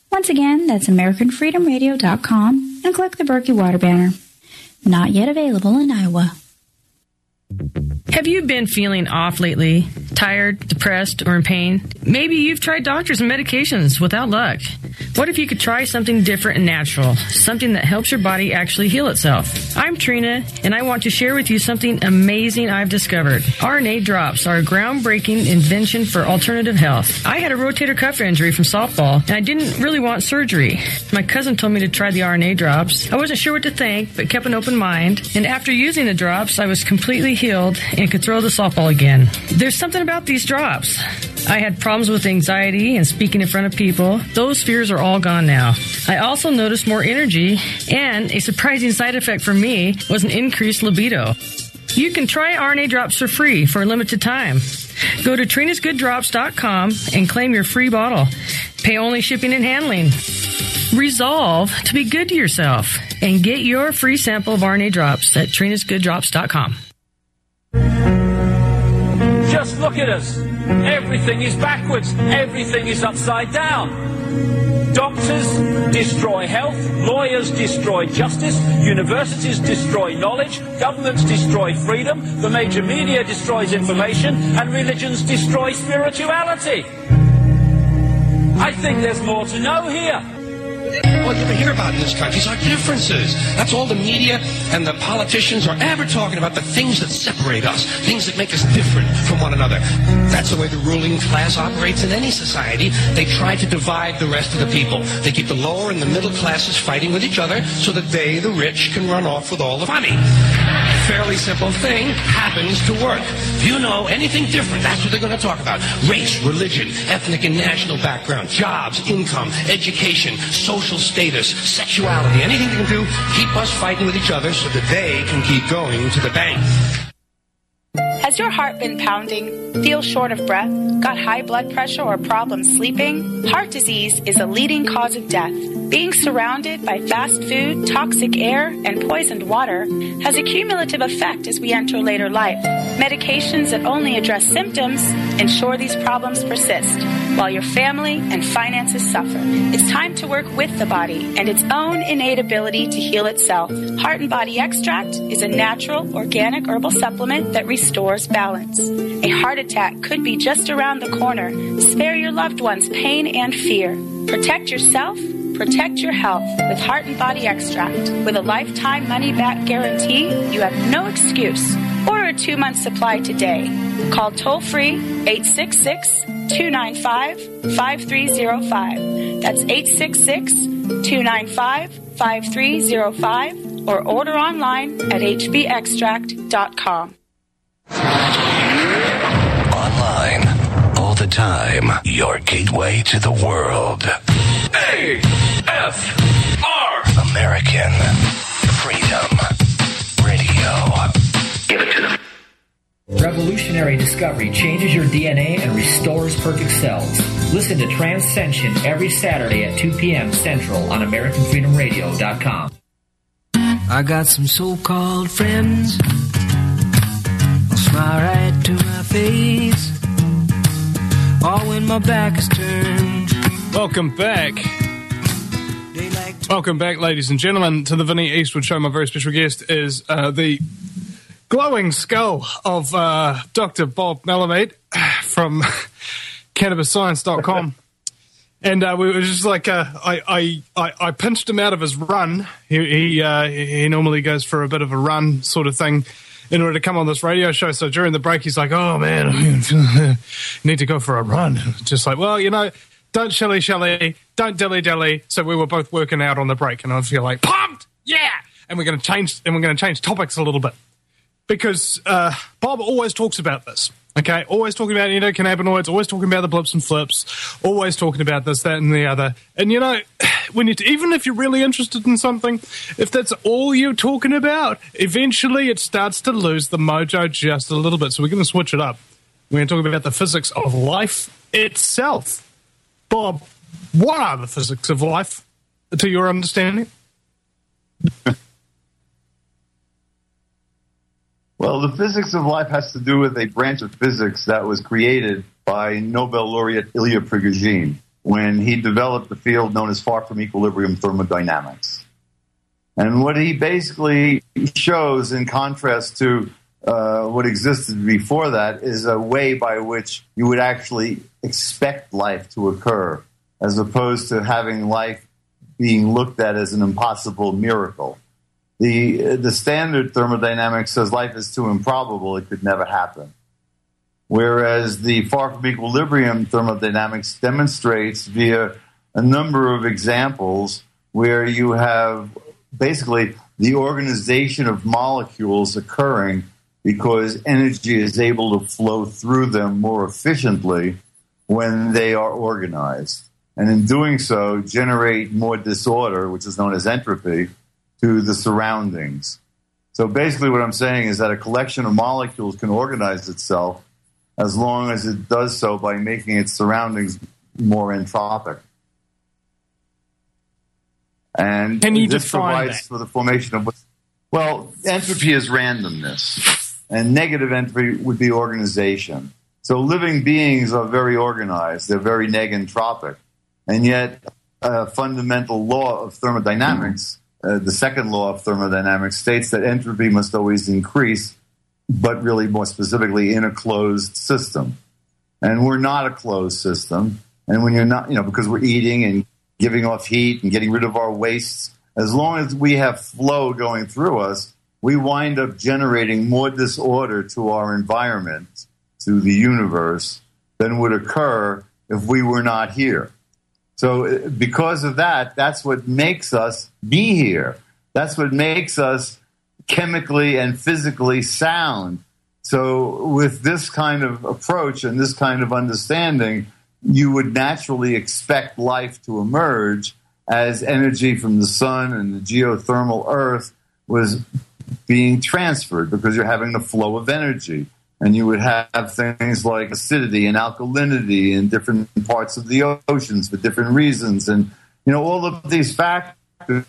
Once again, that's American Freedom Radio dot com and click the Berkey Water banner. Not yet available in Iowa. Have you been feeling off lately? Tired, depressed, or in pain? Maybe you've tried doctors and medications without luck. What if you could try something different and natural? Something that helps your body actually heal itself. I'm Trina, and I want to share with you something amazing I've discovered. R N A drops are a groundbreaking invention for alternative health. I had a rotator cuff injury from softball, and I didn't really want surgery. My cousin told me to try the R N A drops. I wasn't sure what to think, but kept an open mind. And after using the drops, I was completely healed and could throw the softball again. There's something about these drops. I had problems with anxiety and speaking in front of people. Those fears are all gone now. I also noticed more energy, and a surprising side effect for me was an increased libido. You can try R N A drops for free for a limited time. Go to trinas good drops dot com and claim your free bottle. Pay only shipping and handling. Resolve to be good to yourself and get your free sample of R N A drops at trinas good drops dot com. Just look at us. Everything is backwards. Everything is upside down. Doctors destroy health. Lawyers destroy justice. Universities destroy knowledge. Governments destroy freedom. The major media destroys information. And religions destroy spirituality. I think there's more to know here. All you ever hear about in this country is our differences. That's all the media and the politicians are ever talking about, the things that separate us, things that make us different from one another. That's the way the ruling class operates in any society. They try to divide the rest of the people. They keep the lower and the middle classes fighting with each other so that they, the rich, can run off with all the money. Fairly simple thing happens to work. If you know anything different, that's what they're going to talk about. Race, religion, ethnic and national background, jobs, income, education, social status, sexuality, anything they can do, keep us fighting with each other so that they can keep going to the bank. Has your heart been pounding? Feel short of breath? Got high blood pressure or problems sleeping? Heart disease is a leading cause of death. Being surrounded by fast food, toxic air, and poisoned water has a cumulative effect as we enter later life. Medications that only address symptoms ensure these problems persist, while your family and finances suffer. It's time to work with the body and its own innate ability to heal itself. Heart and Body Extract is a natural, organic herbal supplement that restores balance. A heart attack could be just around the corner. Spare your loved ones pain and fear. Protect yourself. Protect your health with Heart and Body Extract. With a lifetime money-back guarantee, you have no excuse. Order a two-month supply today. Call toll-free eight six six, two nine five, five three zero five. That's eight six six, two nine five, five three zero five or order online at h b extract dot com. Online, all the time, your gateway to the world. A F R American Freedom Radio. Give it to them. Revolutionary discovery changes your D N A and restores perfect cells. Listen to Transcension every Saturday at two p.m. Central on American Freedom Radio dot com. I got some so-called friends. I'll smile right to my face. All when my back is turned. Welcome back. Welcome back, ladies and gentlemen, to the Vinnie Eastwood Show. My very special guest is uh, the glowing skull of uh, Doctor Bob Malamud from cannabis science dot com. And uh, we were just like, uh, I, I, I pinched him out of his run. He he, uh, he normally goes for a bit of a run sort of thing in order to come on this radio show. So during the break, he's like, oh, man, I need to go for a run. Just like, well, you know, don't shilly-shilly, don't dilly-dilly. So we were both working out on the break, and I feel like, pumped, yeah! And we're going to change, and we're going to change topics a little bit. Because uh, Bob always talks about this, okay? Always talking about endocannabinoids, always talking about the blips and flips, always talking about this, that, and the other. And, you know, when you even if you're really interested in something, if that's all you're talking about, eventually it starts to lose the mojo just a little bit. So we're going to switch it up. We're going to talk about the physics of life itself. Bob, what are the physics of life, to your understanding? Well, the physics of life has to do with a branch of physics that was created by Nobel laureate Ilya Prigogine. when he developed the field known as far from equilibrium thermodynamics. And what he basically shows, in contrast to uh, what existed before that, is a way by which you would actually expect life to occur, as opposed to having life being looked at as an impossible miracle. The, the standard thermodynamics says life is too improbable, it could never happen. Whereas the far from equilibrium thermodynamics demonstrates via a number of examples where you have basically the organization of molecules occurring because energy is able to flow through them more efficiently when they are organized. And in doing so, generate more disorder, which is known as entropy, to the surroundings. So basically what I'm saying is that a collection of molecules can organize itself as long as it does so by making its surroundings more entropic. And Can you this define provides that? for the formation of what's, well, entropy is randomness, and negative entropy would be organization. So living beings are very organized, they're very negentropic, and yet a fundamental law of thermodynamics, uh, the second law of thermodynamics, states that entropy must always increase, but really more specifically in a closed system. And we're not a closed system, and when you're not, you know, because we're eating and giving off heat and getting rid of our wastes, as long as we have flow going through us, we wind up generating more disorder to our environment, to the universe, than would occur if we were not here. So because of that, that's what makes us be here. That's what makes us chemically and physically sound. So with this kind of approach and this kind of understanding, you would naturally expect life to emerge as energy from the sun and the geothermal earth was being transferred, because you're having the flow of energy. And you would have things like acidity and alkalinity in different parts of the oceans for different reasons. And, you know, all of these factors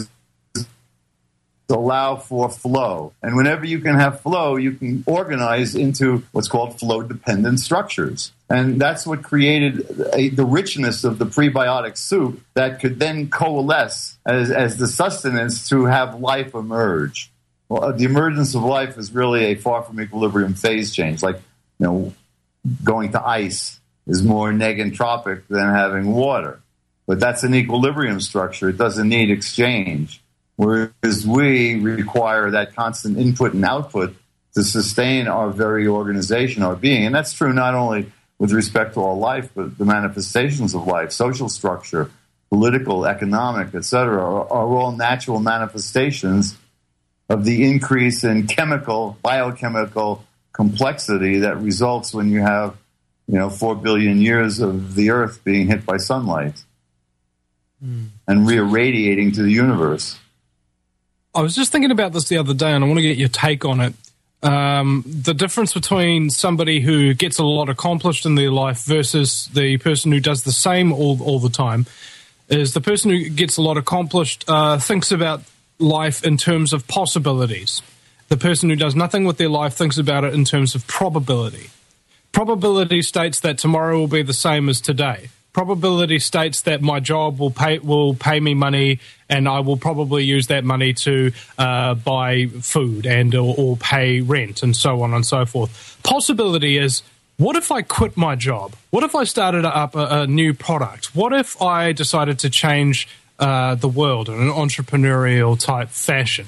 allow for flow. And whenever you can have flow, you can organize into what's called flow-dependent structures. And that's what created a, the richness of the prebiotic soup that could then coalesce as, as the sustenance to have life emerge. Well, the emergence of life is really a far from equilibrium phase change. Like, you know, going to ice is more negentropic than having water. But that's an equilibrium structure. It doesn't need exchange. Whereas we require that constant input and output to sustain our very organization, our being. And that's true not only with respect to our life, but the manifestations of life, social structure, political, economic, et cetera, are, are all natural manifestations of the increase in chemical, biochemical complexity that results when you have, you know, four billion years of the Earth being hit by sunlight mm. and re-irradiating to the universe. I was just thinking about this the other day, and I want to get your take on it. Um, the difference between somebody who gets a lot accomplished in their life versus the person who does the same all, all the time is the person who gets a lot accomplished uh, thinks about life in terms of possibilities. The person who does nothing with their life thinks about it in terms of probability. Probability states that tomorrow will be the same as today. Probability states that my job will pay will pay me money, and I will probably use that money to uh, buy food and or, or pay rent and so on and so forth. Possibility is, what if I quit my job? What if I started up a, a new product? What if I decided to change uh, the world in an entrepreneurial type fashion?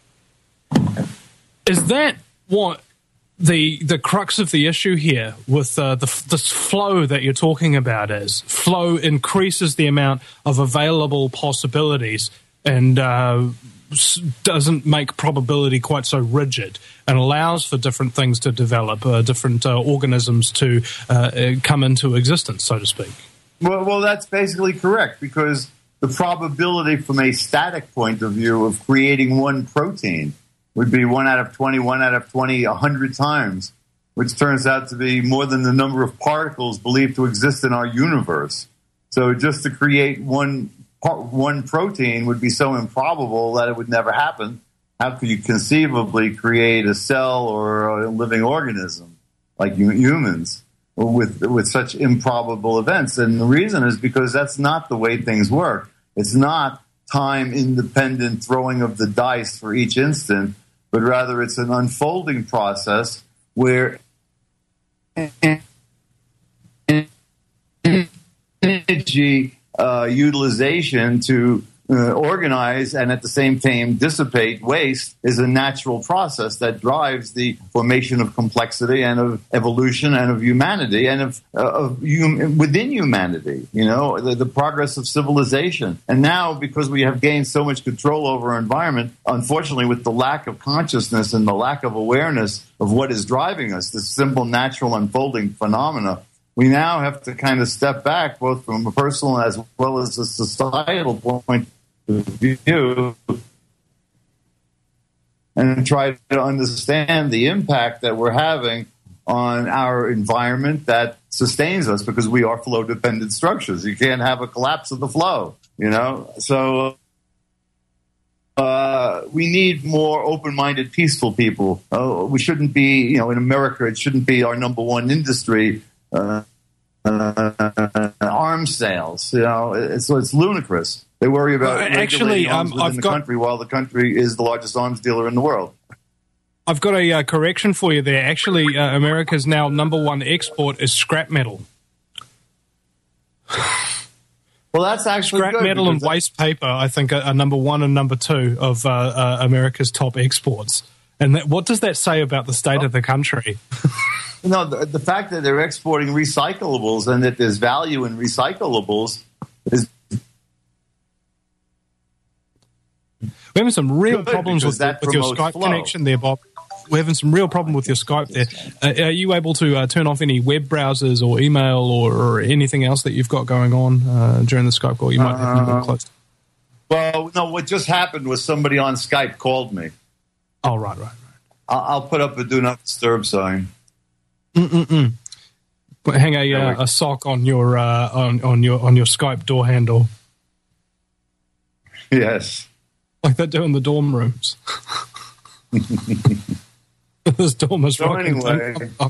Is that what the the crux of the issue here with uh, the, this flow that you're talking about is? Flow increases the amount of available possibilities and uh, doesn't make probability quite so rigid and allows for different things to develop, uh, different uh, organisms to uh, come into existence, so to speak. Well, well, that's basically correct, because the probability from a static point of view of creating one protein would be one out of twenty, one out of twenty, a hundred times, which turns out to be more than the number of particles believed to exist in our universe. So just to create one one protein would be so improbable that it would never happen. How could you conceivably create a cell or a living organism like humans? with with such improbable events. And the reason is because that's not the way things work. It's not time-independent throwing of the dice for each instant, but rather it's an unfolding process where energy uh, utilization to uh, organize and at the same time dissipate waste is a natural process that drives the formation of complexity and of evolution and of humanity and of, uh, of hum- within humanity, you know, the, the progress of civilization. And now, because we have gained so much control over our environment, unfortunately, with the lack of consciousness and the lack of awareness of what is driving us, this simple natural unfolding phenomena, we now have to kind of step back, both from a personal as well as a societal point of view, and try to understand the impact that we're having on our environment that sustains us, because we are flow-dependent structures. You can't have a collapse of the flow, you know? So uh, we need more open-minded, peaceful people. Uh, we shouldn't be, you know, in America, it shouldn't be our number one industry, Uh, uh, arms sales, you know, it's, so it's ludicrous. They worry about uh, actually arms um, within I've the got, country while the country is the largest arms dealer in the world. I've got a uh, correction for you there. Actually, uh, America's now number one export is scrap metal. Well, that's actually scrap good metal and waste paper. I think are, are number one and number two of uh, uh, America's top exports. And that, what does that say about the state oh. of the country? No, the, the fact that they're exporting recyclables and that there's value in recyclables is. We're having some real problems with, with your Skype flow. connection there, Bob. We're having some real problem with your Skype there. Uh, are you able to uh, turn off any web browsers or email or, or anything else that you've got going on uh, during the Skype call? You might have to move close. Well, no, what just happened was somebody on Skype called me. Oh, right, right, right. I'll, I'll put up a do not disturb sign. Mm-mm-mm. Hang a, uh, a sock on your uh, on, on your on your Skype door handle. Yes, like they do in the dorm rooms. This dorm is so anyway. Up.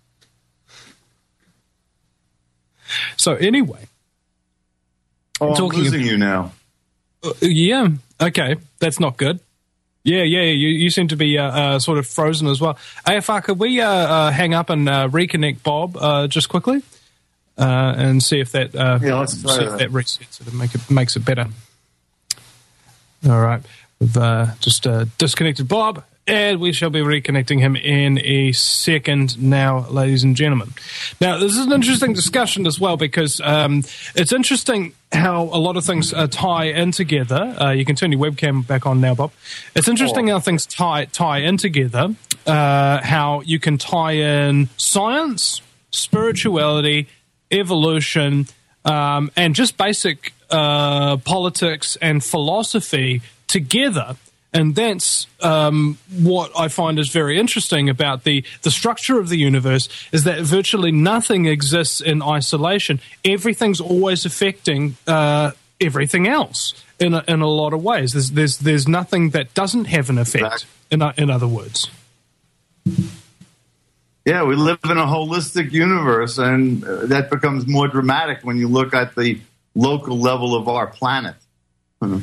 So anyway, oh, I'm talking losing about, you now. Uh, yeah. Okay, that's not good. Yeah, yeah, you, you seem to be uh, uh, sort of frozen as well. A F R, could we uh, uh, hang up and uh, reconnect Bob uh, just quickly uh, and see if that uh, yeah, let's try see that. if that resets it and make it makes it better. All right, we've uh, just uh, disconnected Bob, and we shall be reconnecting him in a second now, ladies and gentlemen. Now, this is an interesting discussion as well, because um, it's interesting how a lot of things uh, tie in together. Uh, you can turn your webcam back on now, Bob. It's interesting oh. how things tie tie in together, uh, how you can tie in science, spirituality, evolution, um, and just basic uh, politics and philosophy together. And that's um, what I find is very interesting about the, the structure of the universe, is that virtually nothing exists in isolation. Everything's always affecting uh, everything else in a, in a lot of ways. There's there's there's nothing that doesn't have an effect. In in other words. Yeah, we live in a holistic universe, and that becomes more dramatic when you look at the local level of our planet. Hmm.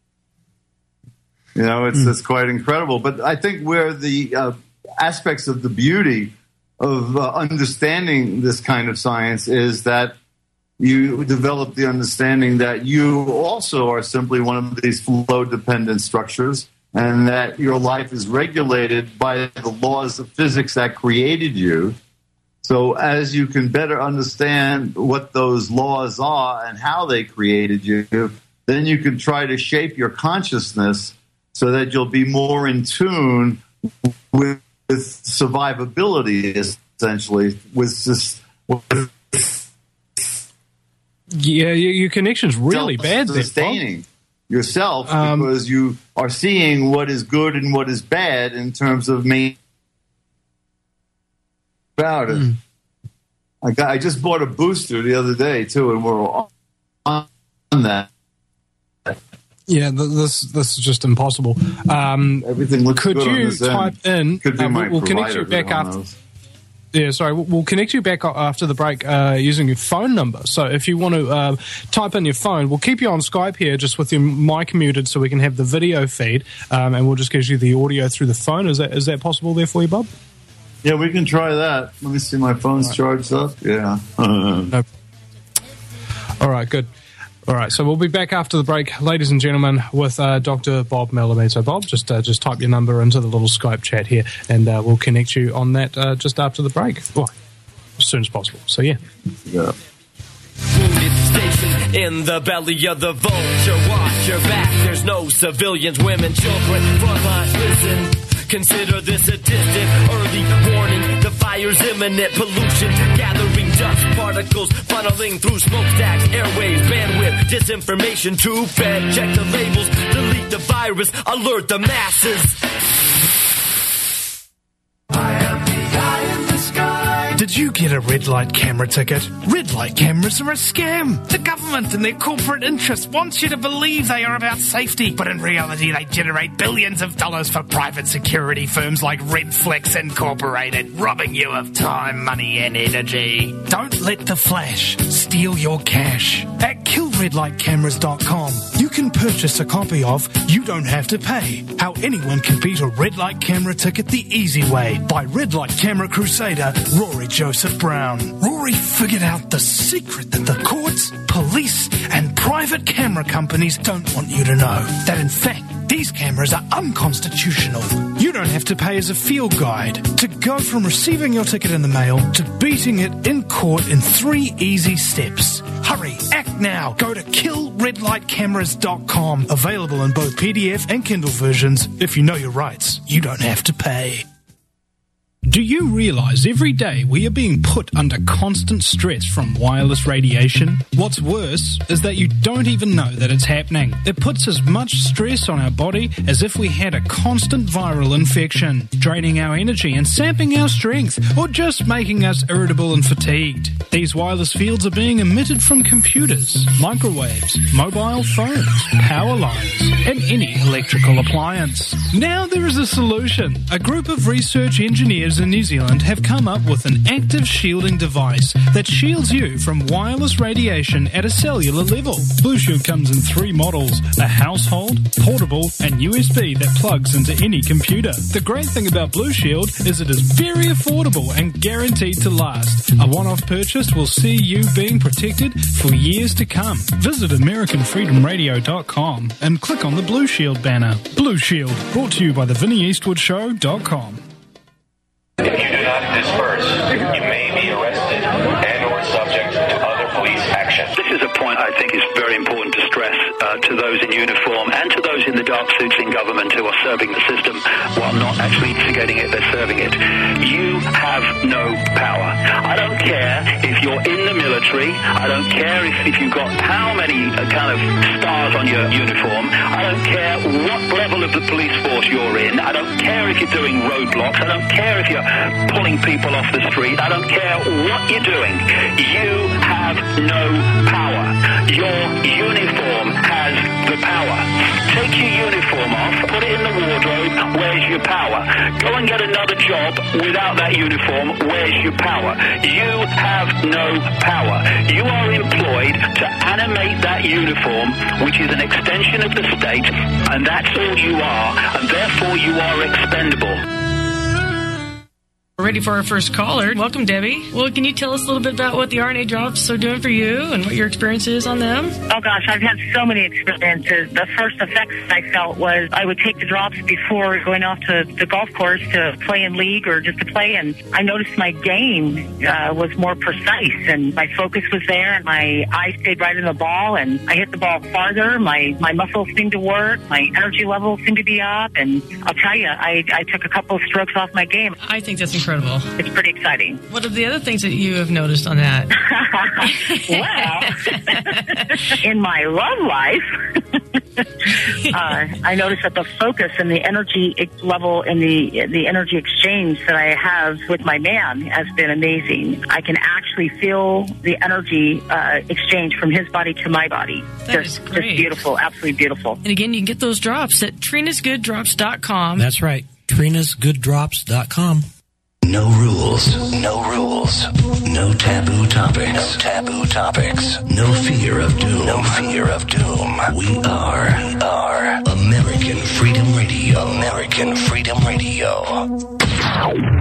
You know, it's, mm. it's quite incredible. But I think where the uh, aspects of the beauty of uh, understanding this kind of science is that you develop the understanding that you also are simply one of these flow-dependent structures, and that your life is regulated by the laws of physics that created you. So as you can better understand what those laws are and how they created you, then you can try to shape your consciousness so that you'll be more in tune with, with survivability, essentially, with this. With yeah, your, your connection's really bad there. Sustaining yourself um, because you are seeing what is good and what is bad in terms of me. About it. Mm. I got. I just bought a booster the other day too, and we're on that. Yeah, this this is just impossible. Um, Everything looks could good you on this type end. in? Could be uh, my we'll connect provider, you back after. knows. Yeah, sorry. We'll we'll connect you back after the break uh, using your phone number. So if you want to uh, type in your phone, we'll keep you on Skype here just with your mic muted so we can have the video feed, um, and we'll just give you the audio through the phone. Is that is that possible there for you, Bob? Yeah, we can try that. Let me see, my phone's right. charged up. Yeah. No. All right, good. All right, so we'll be back after the break, ladies and gentlemen, with uh, Doctor Bob Malamud. So, Bob, just uh, just type your number into the little Skype chat here, and uh, we'll connect you on that uh, just after the break, well, as soon as possible. So, yeah. Yeah. Station in the belly of the vulture. Watch your back. There's no civilians, women, children. Frontline, listen. Consider this a distant early warning. The fire's imminent, pollution gathering dust particles funneling through smokestacks, airwaves, bandwidth, disinformation. Too bad. Check the labels, delete the virus, alert the masses. I am the eye in the sky. Did you get a red light camera ticket? Red light cameras are a scam. The government and their corporate interests want you to believe they are about safety, but in reality they generate billions of dollars for private security firms like Redflex Incorporated, robbing you of time, money and energy. Don't let the flash steal your cash. At kill red light cameras dot com, you can purchase a copy of You Don't Have to Pay, How Anyone Can Beat a Red Light Camera Ticket the Easy Way by Red Light Camera Crusader Rory Joseph Brown. Rory figured out the secret that the courts, police, and private camera companies don't want you to know. That in fact, these cameras are unconstitutional. You don't have to pay as a field guide to go from receiving your ticket in the mail to beating it in court in three easy steps. Hurry, act now. Go to kill red light cameras dot com. Available in both P D F and Kindle versions. If you know your rights, you don't have to pay. Do you realize every day we are being put under constant stress from wireless radiation? What's worse is that you don't even know that it's happening. It puts as much stress on our body as if we had a constant viral infection, draining our energy and sapping our strength, or just making us irritable and fatigued. These wireless fields are being emitted from computers, microwaves, mobile phones, power lines, and any electrical appliance. Now there is a solution. A group of research engineers in New Zealand have come up with an active shielding device that shields you from wireless radiation at a cellular level. Blue Shield comes in three models: a household, portable, and U S B that plugs into any computer. The great thing about Blue Shield is it is very affordable and guaranteed to last. A one-off purchase will see you being protected for years to come. Visit American Freedom Radio dot com and click on the Blue Shield banner. Blue Shield, brought to you by the Vinnie Eastwood Show dot com. If you do not disperse, you may be arrested and or subject to other police action. This is a point I think is very important to stress uh, to those in uniform and to those in the dark suits in government who are serving the system while not actually instigating it, they're serving it. You have no power. I don't care if you're in the military. I don't care if, if you've got how many uh, kind of stars on your uniform. I don't care what level of the police force you're in. I don't care if you're doing roadblocks. I don't care if you're pulling people off the street. I don't care what you're doing. You have no power. Your uniform has the power. Take your uniform off, put it in the wardrobe. Where's your power? Go and get another job without that uniform. Where's your power? You have no power. You are employed to animate that uniform, which is an extension of the state, and that's all you are, and therefore you are expendable. We're ready for our first caller. Welcome, Debbie. Well, can you tell us a little bit about what the R N A drops are doing for you and what your experience is on them? Oh, gosh, I've had so many experiences. The first effects I felt was I would take the drops before going off to the golf course to play in league or just to play, and I noticed my game uh, was more precise, and my focus was there, and my eyes stayed right in the ball, and I hit the ball farther. My, my muscles seemed to work. My energy levels seemed to be up, and I'll tell you, I, I took a couple of strokes off my game. I think that's incredible. It's pretty exciting. What are the other things that you have noticed on that? Well, in my love life, uh, I noticed that the focus and the energy level and the the energy exchange that I have with my man has been amazing. I can actually feel the energy uh, exchange from his body to my body. That just, is great. Just beautiful, absolutely beautiful. And again, you can get those drops at trinas good drops dot com. That's right, trinas good drops dot com. No rules. No rules. No taboo topics. No taboo topics. No fear of doom. No fear of doom. We are, we are American Freedom Radio. American Freedom Radio.